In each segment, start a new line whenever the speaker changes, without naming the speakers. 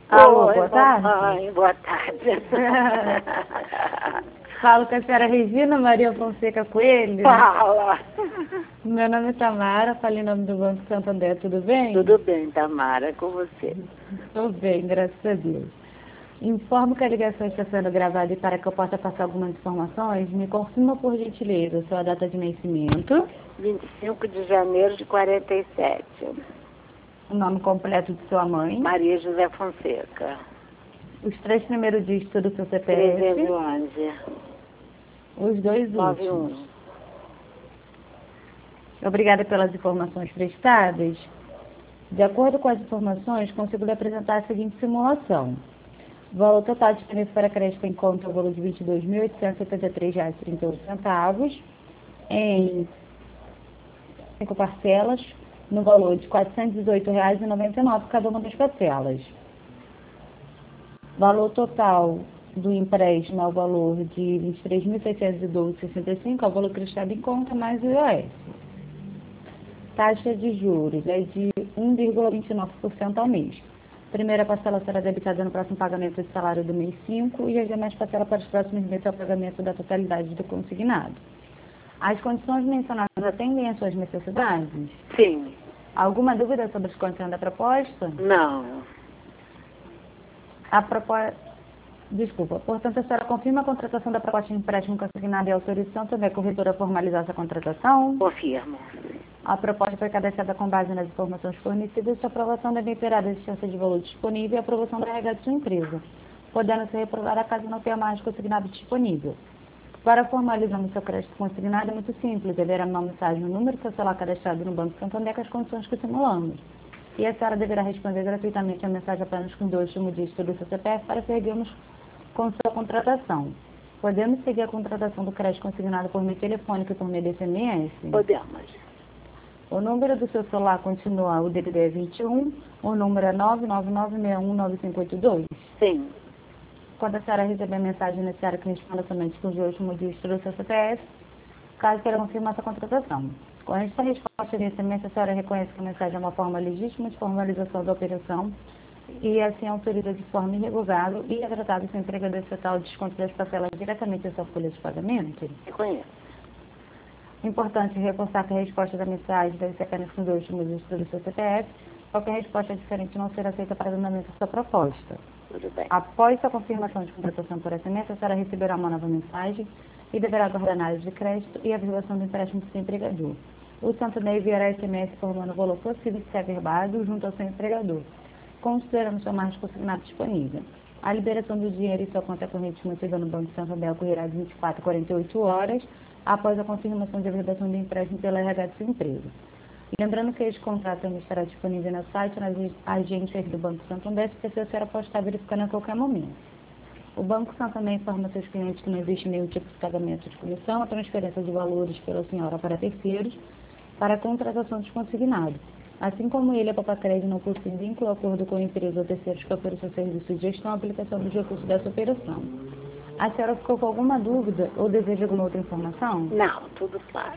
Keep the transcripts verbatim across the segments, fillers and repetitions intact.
Alô,
Oi,
boa tarde.
Mamãe, boa tarde.
Falo com a senhora Regina Maria Fonseca Coelho.
Fala.
Meu nome é Tamara, falo em nome do Banco Santander, tudo bem?
Tudo bem, Tamara, com você?
Estou bem, graças a Deus. Informo que a ligação está sendo gravada e para que eu possa passar algumas informações, me confirma por gentileza sua data de nascimento,
vinte e cinco de janeiro de quarenta e sete.
o nome completo de sua mãe,
Maria José Fonseca.
os três primeiros dígitos do seu C P F,
trezentos e onze.
os dois
noventa e
últimos.
um.
Obrigada pelas informações prestadas. De acordo com as informações, consigo lhe apresentar a seguinte simulação. O valor total disponível para crédito em conta é o valor de vinte e dois mil oitocentos e setenta e três reais e trinta e oito centavos, em cinco parcelas, no valor de quatrocentos e dezoito reais e noventa e nove centavos cada uma das parcelas. Valor total do empréstimo é o valor de vinte e três mil seiscentos e doze reais e sessenta e cinco centavos, é o valor prestado em conta mais o I O S. Taxa de juros é de um vírgula vinte e nove por cento ao mês. A primeira parcela será debitada no próximo pagamento de salário do mês cinco e as demais parcelas para os próximos meses é o pagamento da totalidade do consignado. As condições mencionadas atendem às suas necessidades?
Sim.
Alguma dúvida sobre as condições da proposta?
Não.
A proposta... Desculpa. Portanto, a senhora confirma a contratação da proposta de empréstimo consignado e autorização também a corretora a formalizar essa contratação?
Confirmo.
A proposta foi cadastrada com base nas informações fornecidas e sua aprovação deve imperar a existência de valor disponível e a aprovação da regra de sua empresa, podendo ser reprovada caso não tenha mais consignado disponível. Para formalizarmos seu crédito consignado é muito simples, deverá uma mensagem no número do seu celular cadastrado no Banco Santander com as condições que simulamos. E a senhora deverá responder gratuitamente a mensagem apenas com dois últimos dígitos do seu C P F para seguirmos com sua contratação. Podemos seguir a contratação do crédito consignado por meio telefônico e por meio de S M S?
Podemos.
O número do seu celular continua o D D D vinte e um, o número é nove nove nove seis um nove cinco oito dois.
Sim.
Quando a senhora receber a mensagem necessária que responda somente com os últimos dígitos do seu C P F, caso queira confirmar essa contratação. Com esta resposta de S M S, a senhora reconhece que a mensagem é uma forma legítima de formalização da operação e assim autoriza de forma irrevogável e é tratado sem empregador estatal o desconto das parcelas diretamente da sua folha de pagamento?
Reconheço.
Importante reforçar que a resposta da mensagem deve ser apenas com dois últimos dígitos do seu C P F. Qualquer resposta diferente não será aceita para o andamento da sua proposta.
Tudo bem.
Após a confirmação de contratação por S M S, a senhora receberá uma nova mensagem e deverá aguardar análise de crédito e a averbação do empréstimo do seu empregador. O Santander enviará S M S informando o valor possível de ser averbado junto ao seu empregador, considerando sua margem consignada disponível. A liberação do dinheiro em sua conta corrente mantida no Banco Santander ocorrerá de vinte e quatro a quarenta e oito horas após a confirmação de averbação do empréstimo pela R H de sua empresa. Lembrando que este contrato também estará disponível no site nas agências do Banco Santander, se a senhora pode estar verificando a qualquer momento. O Banco Santander informa seus clientes que não existe nenhum tipo de pagamento de comissão ou transferência de valores pela senhora para terceiros para a contratação de consignado. Assim como ele, a Papacred, não possui vínculo, acordo com a empresa ou terceiros que ofereçam serviço de gestão, aplicação dos recursos dessa operação. A senhora ficou com alguma dúvida ou deseja alguma outra informação?
Não, tudo claro.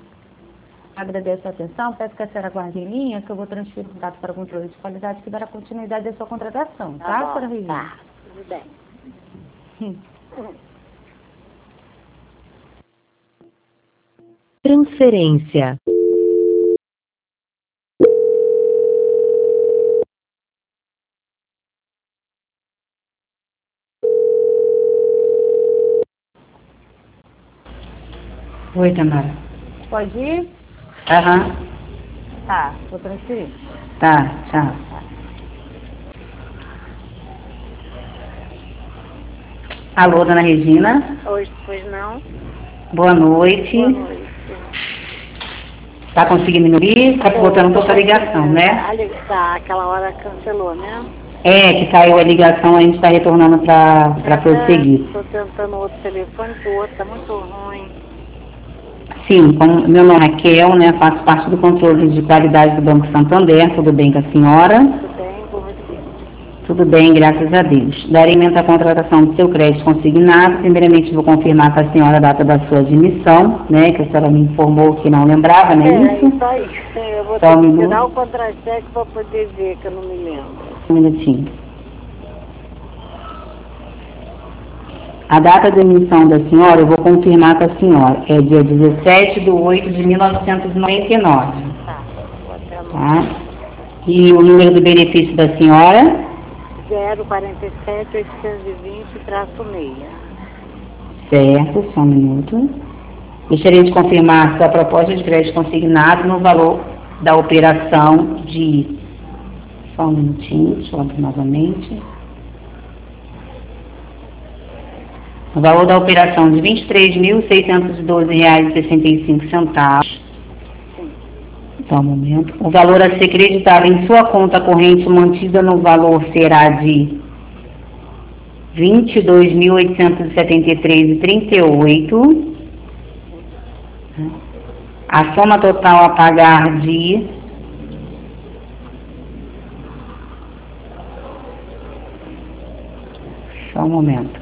Agradeço a atenção, peço que a senhora guarde em linha, que eu vou transferir o contato para o controle de qualidade que dará continuidade à sua contratação, tá,
Tá bom,
senhora Regina?
tá, tudo bem.
Hum.
Transferência.
Oi, Tamara.
Pode ir?
Aham.
Tá, vou transferir.
Tá, tchau. Alô, dona Regina.
Hoje, pois não?
Boa noite.
Boa noite.
Tá conseguindo me ouvir? Tá voltando um pouco a ligação, né?
Tá, aquela hora cancelou, né?
É, que caiu a ligação, a gente tá retornando pra, pra prosseguir.
Tô tentando outro telefone, que o outro tá muito ruim.
Sim, como meu nome é Raquel, né? Faço parte do controle de qualidade do Banco Santander. Tudo bem com a senhora?
Tudo bem com você?
Tudo bem, graças a Deus. Darei imensa à contratação do seu crédito consignado. Primeiramente, vou confirmar com a senhora a data da sua admissão, né? Que a senhora me informou que não lembrava, não é,
é
isso?
isso aí. Eu vou
Só
ter
um
que
minuto.
tirar o contra-cheque para poder ver, que eu não me lembro.
Um minutinho. A data de emissão da senhora, eu vou confirmar com a senhora, é dia dezessete de oito de mil novecentos e noventa e nove. Tá? E o número do benefício da senhora?
zero quarenta e sete, oitocentos e vinte, traço seis.
Certo, só um minuto. Gostaria de confirmar sua proposta de crédito consignado no valor da operação de... Só um minutinho, deixa eu abrir novamente. O valor da operação de vinte e três mil, seiscentos e doze reais e sessenta e cinco centavos. Só um momento. O valor a ser creditado em sua conta corrente mantida no valor será de vinte e dois mil, oitocentos e setenta e três reais e trinta e oito centavos. A soma total a pagar de só um momento.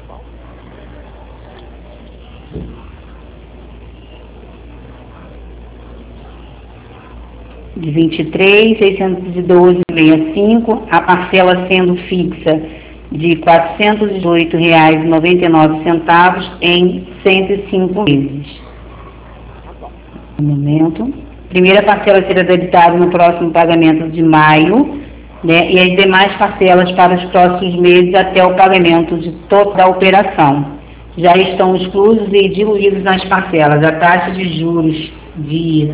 De vinte e três mil, seiscentos e doze reais e sessenta e cinco, a parcela sendo fixa de quatrocentos e dezoito reais e noventa e nove centavos em cento e cinco meses. Um momento. Primeira parcela será debitada no próximo pagamento de maio, né, e as demais parcelas para os próximos meses até o pagamento de toda a operação. Já estão exclusos e diluídos nas parcelas a taxa de juros de...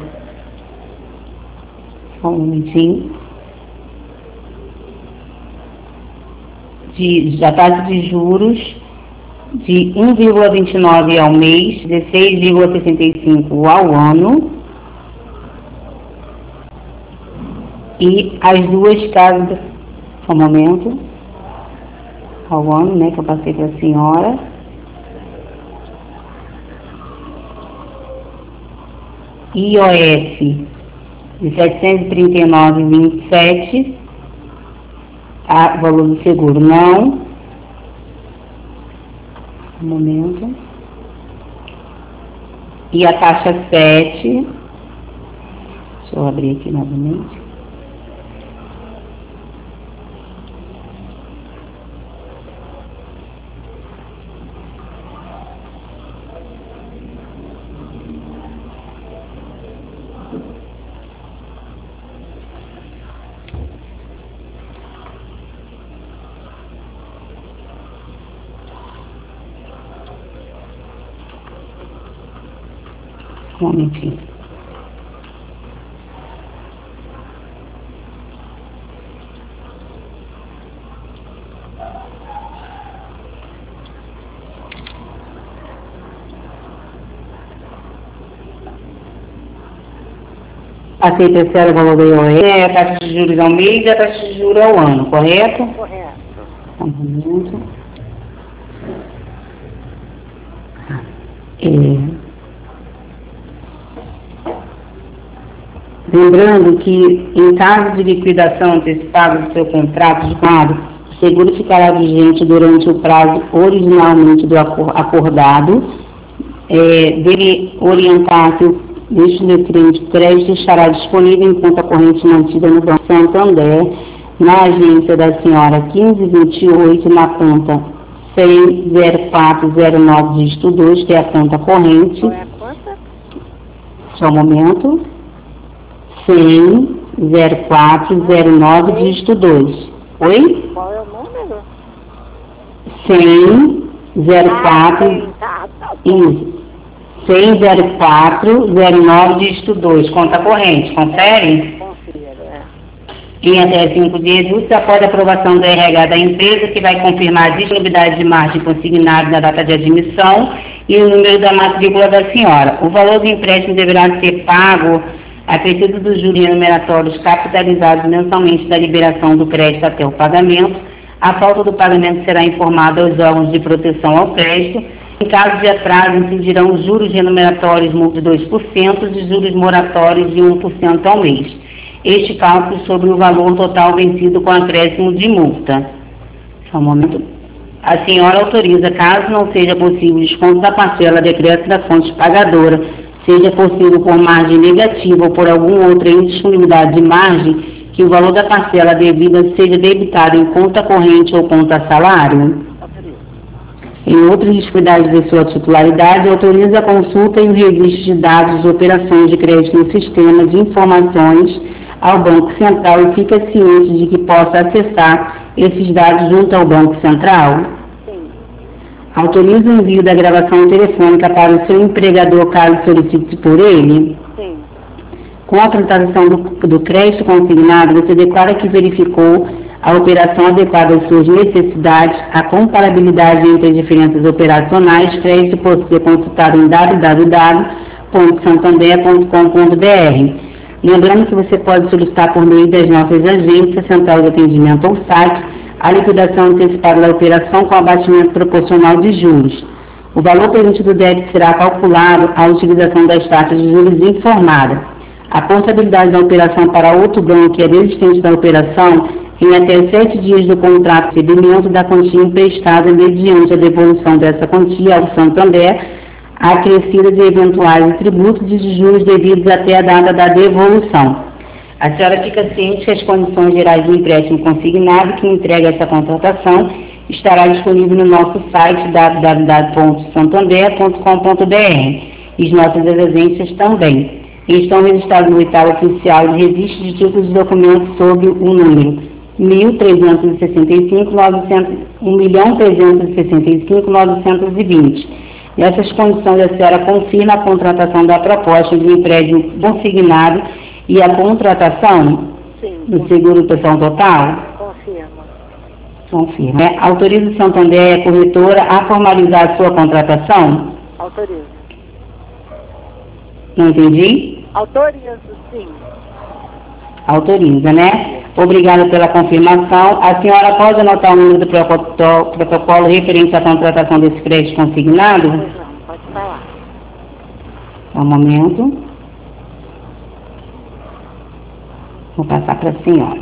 Só um momentinho. De, a taxa de juros de um vírgula vinte e nove ao mês, dezesseis vírgula sessenta e cinco ao ano, e as duas casas, só um momento, ao ano, né, que eu passei para a senhora, I O F de setecentos e trinta e nove reais e vinte e sete centavos, a valor do seguro não. Um momento. E a taxa sete, deixa eu abrir aqui novamente. Um momentinho. Aceita a série valor da I O E, é a taxa de juros ao mês e a taxa de juros ao ano, correto?
Correto.
Um momento. É... Lembrando que, em caso de liquidação antecipada do seu contrato de pago, o seguro ficará vigente durante o prazo originalmente do acordado. É, deve orientar que o deste de crédito estará disponível em conta corrente mantida no Banco Santander, na agência da senhora quinze vinte e oito, na conta cem, zero quatro zero nove, dígito dois, que é a conta corrente.
Qual é a conta?
Só um momento. cem, zero quatro zero nove, dígito dois. Oi?
Qual é o número?
cem, zero quatro,
Ah, tá, tá, tá.
isso. cem, zero quatro zero nove, dígito dois, conta corrente, confere?
Confiro, é.
Em até cinco dias úteis após a aprovação do R H da empresa, que vai confirmar a disponibilidade de margem consignada na data de admissão e o número da matrícula da senhora. O valor do empréstimo deverá ser pago a pedido dos juros remuneratórios capitalizados mensalmente da liberação do crédito até o pagamento. A falta do pagamento será informada aos órgãos de proteção ao crédito. Em caso de atraso, incidirão juros remuneratórios de dois por cento e juros moratórios de um por cento ao mês. Este cálculo sobre o valor total vencido com acréscimo de multa. Só um momento. A senhora autoriza, caso não seja possível desconto da parcela decreto da fonte pagadora, seja possível por margem negativa ou por alguma outra indisponibilidade de margem, que o valor da parcela devida seja debitado em conta corrente ou conta salário? em outras dificuldades de sua titularidade, autoriza a consulta e o registro de dados de operações de crédito no sistema de informações ao Banco Central e fica ciente de que possa acessar esses dados junto ao Banco Central?
Sim.
Autoriza o envio da gravação telefônica para o seu empregador caso solicite por ele?
Sim.
Com a contratação do, do crédito consignado, você declara que verificou a operação adequada às suas necessidades, a comparabilidade entre as diferenças operacionais, crédito pode ser consultado em w w w ponto santander ponto com ponto b r. Lembrando que você pode solicitar por meio das nossas agências, central de atendimento ou site, a liquidação antecipada da operação com abatimento proporcional de juros. O valor presente do débito será calculado à utilização das taxas de juros informada. A portabilidade da operação para outro banco que é desistente da operação em até sete dias do contrato de recebimento da quantia emprestada mediante a devolução dessa quantia ao Santander, acrescida de eventuais tributos e de juros devidos até a data da devolução. A senhora fica ciente que as condições gerais do empréstimo consignado que entrega essa contratação estará disponível no nosso site w w w ponto santander ponto com ponto b r e as nossas agências também. E estão registrados no oitavo oficial de registro de títulos de documentos sob o número mil trezentos e sessenta e cinco, novecentos, um milhão trezentos e sessenta e cinco, novecentos e vinte. Nessas condições, a senhora confirma a contratação da proposta de empréstimo consignado e a contratação
Sim.
do seguro pessoal total?
Confirma.
Confirma. É, autoriza o Santander, a corretora, a formalizar a sua contratação?
Autorizo.
Não entendi?
Autorizo, sim.
Autoriza, né? Obrigada pela confirmação. A senhora pode anotar o número do protocolo, protocolo referente à contratação desse crédito consignado?
Pois não, pode falar.
Só um momento. Vou passar para a senhora.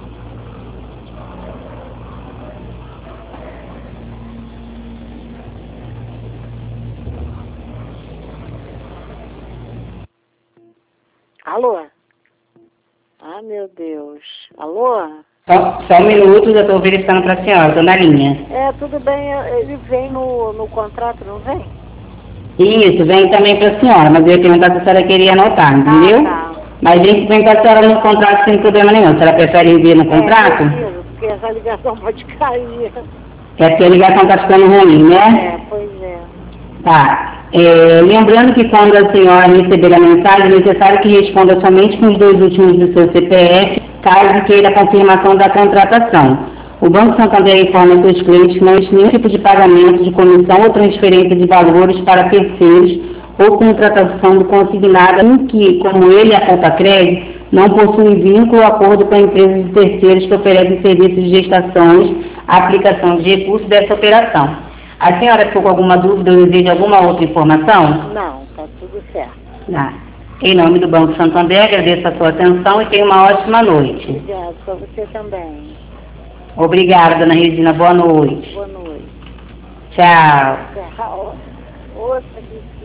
Alô? Ah, meu Deus. Alô?
Só, só um minuto, eu estou verificando para a senhora, estou na linha.
É, tudo bem, ele vem no, no contrato, não vem?
Isso, vem também para a senhora, mas eu ia perguntar se a senhora queria anotar, entendeu?
Ah, tá.
Mas vem, vem para a senhora no contrato sem problema nenhum. A senhora prefere vir no contrato?
É, preciso, porque essa ligação pode cair.
É porque a ligação está ficando ruim, né?
É, pois é.
Tá. É, lembrando que quando a senhora receber a mensagem, é necessário que responda somente com os dois últimos do seu C P F, caso queira a confirmação da contratação. O Banco Santander informa seus clientes que não existe nenhum tipo de pagamento de comissão ou transferência de valores para terceiros ou contratação do consignado em que, como ele aponta crédito, não possui vínculo ou acordo com a empresa de terceiros que oferecem serviços de gestações, aplicação de recursos dessa operação. A senhora ficou com alguma dúvida ou deseja alguma outra informação?
Não, tá tudo certo.
Ah, em nome do Banco Santander, agradeço a sua atenção e tenha uma ótima noite.
Obrigada, para você também.
Obrigada, dona Regina. Boa noite.
Boa noite.
Tchau.
Tchau. Outra que